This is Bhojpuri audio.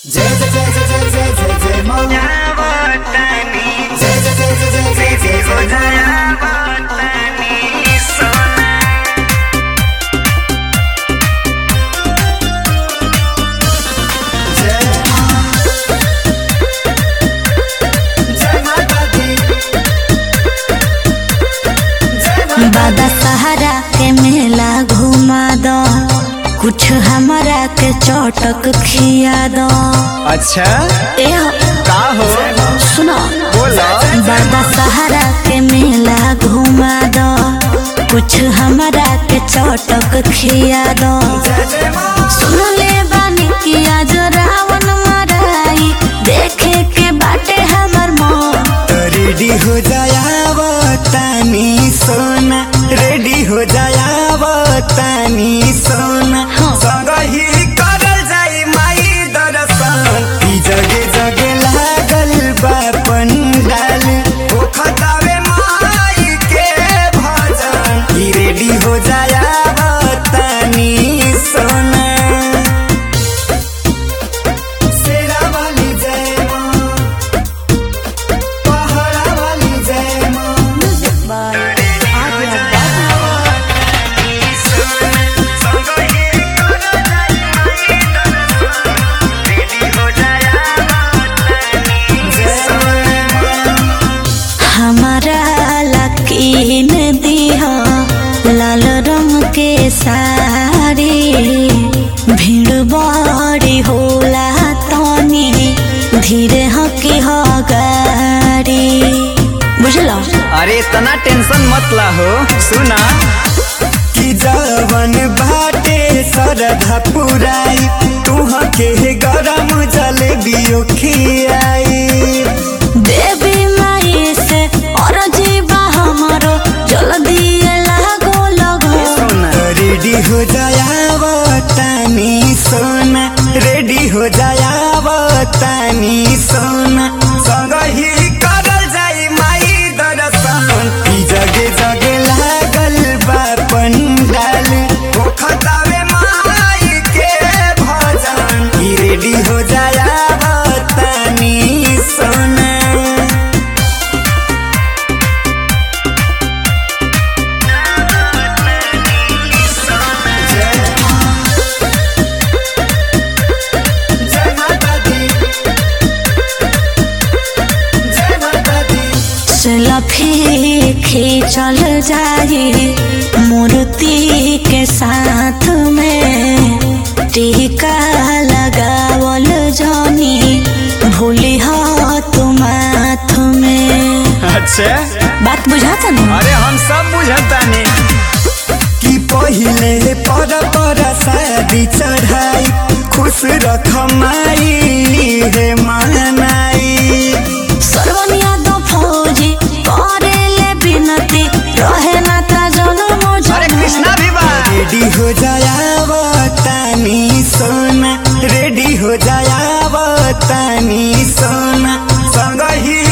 जय जय जय जय जय जय जय जय माँ जावतनी जय जय जय जय जय जय जय हो जय माँ जावतनी सोना जय माँ जय माता दी जय माता बाबा सहारा के मेला घुमा दो, कुछ हमरा के चौटक खिया दो। अच्छा ए का हो सुनो, बोला बाबा सहारा के मेला घुमा दो, कुछ हमरा के चौटक खिया दो। जय जय माँ सुन ले बानी कि आज रावण मराई, देखे के बाटे हमर मन। तो रेडी हो जाया तानी सोना, रेडी हो जाया तानी सोना हाँ। संग ही करल जाई माई दर्शन। ई जगे जगे लागल बा पंडाल, ओ खतावे माई के भजन। ई रेडी हो जाया तानी सोना। शेरा वाली जय माँ पहाड़ा वाली जय माँ हमारा लकीन दिहा लाल रंग के साड़ी, भीड़ बड़ी होला तनी धीरे हकी हो गाड़ी। बुझलो? अरे इतना टेंशन मत ला हो, सुना कि जवन बाटे सरधा पुराई, तुहा के गरम जलेबियो खियाई। देवी माई से और जीवा हमारो जल्दी लागो लगो। रेडी हो जाया तानी सोना, रेडी हो जाया तानी सोना संग ही करल जाई माई दर्शन। ई जगे जगे लागल बा पंडाल, ओ खतावे माई के भजन। ई रेडी हो जाया तानी सोना। जय माता दी जय माता दी सेल्फी खींचल जाई मूर्ति के साथ में, टीका लगावल जानी भूली हो तुम हाथ में। अच्छा बात बुझाता ना? अरे हम सब बुझतानी कि पहिले पर शादी चढ़ाई, खुश रख माई हे मानाई। सर्वनिया दो फौजी करे ले बिनती, रहे ना ता जनम अरे कृष्णा भी बा। रेडी हो जाया तानी सोना, रेडी हो जाया तानी सोना संग ही